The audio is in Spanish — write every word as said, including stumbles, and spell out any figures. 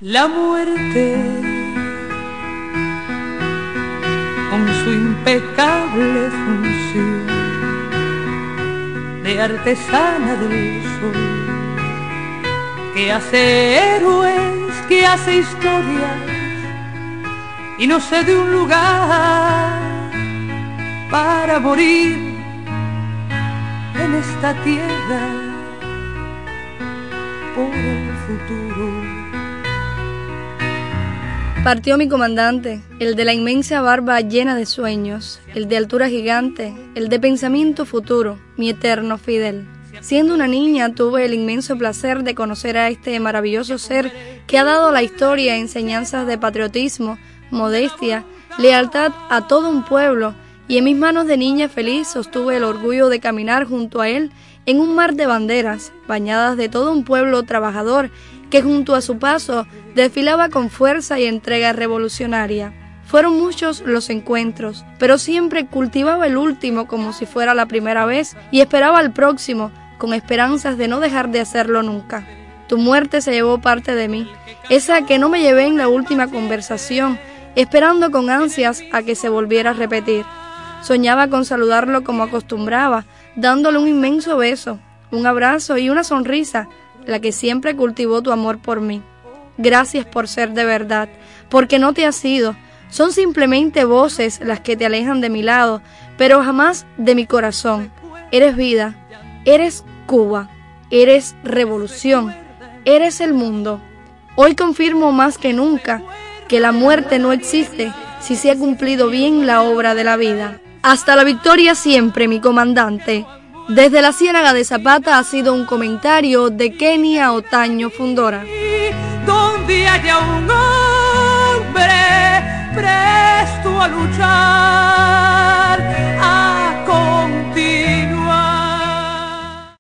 La muerte, con su impecable función de artesana del sol, que hace héroes, que hace historias y no sé de un lugar para morir en esta tierra por el futuro. Partió mi comandante, el de la inmensa barba llena de sueños, el de altura gigante, el de pensamiento futuro, mi eterno Fidel. Siendo una niña tuve el inmenso placer de conocer a este maravilloso ser que ha dado a la historia enseñanzas de patriotismo, modestia, lealtad a todo un pueblo, y en mis manos de niña feliz sostuve el orgullo de caminar junto a él en un mar de banderas, bañadas de todo un pueblo trabajador que junto a su paso desfilaba con fuerza y entrega revolucionaria. Fueron muchos los encuentros, pero siempre cultivaba el último como si fuera la primera vez y esperaba al próximo con esperanzas de no dejar de hacerlo nunca. Tu muerte se llevó parte de mí, esa que no me llevé en la última conversación, esperando con ansias a que se volviera a repetir. Soñaba con saludarlo como acostumbraba, dándole un inmenso beso, un abrazo y una sonrisa, la que siempre cultivó tu amor por mí. Gracias por ser de verdad, porque no te has ido. Son simplemente voces las que te alejan de mi lado, pero jamás de mi corazón. Eres vida, eres Cuba, eres revolución, eres el mundo. Hoy confirmo más que nunca que la muerte no existe si se ha cumplido bien la obra de la vida. Hasta la victoria siempre, mi comandante. Desde la Ciénaga de Zapata ha sido un comentario de Kenia Otaño Fundora. Donde haya un hombre presto a luchar.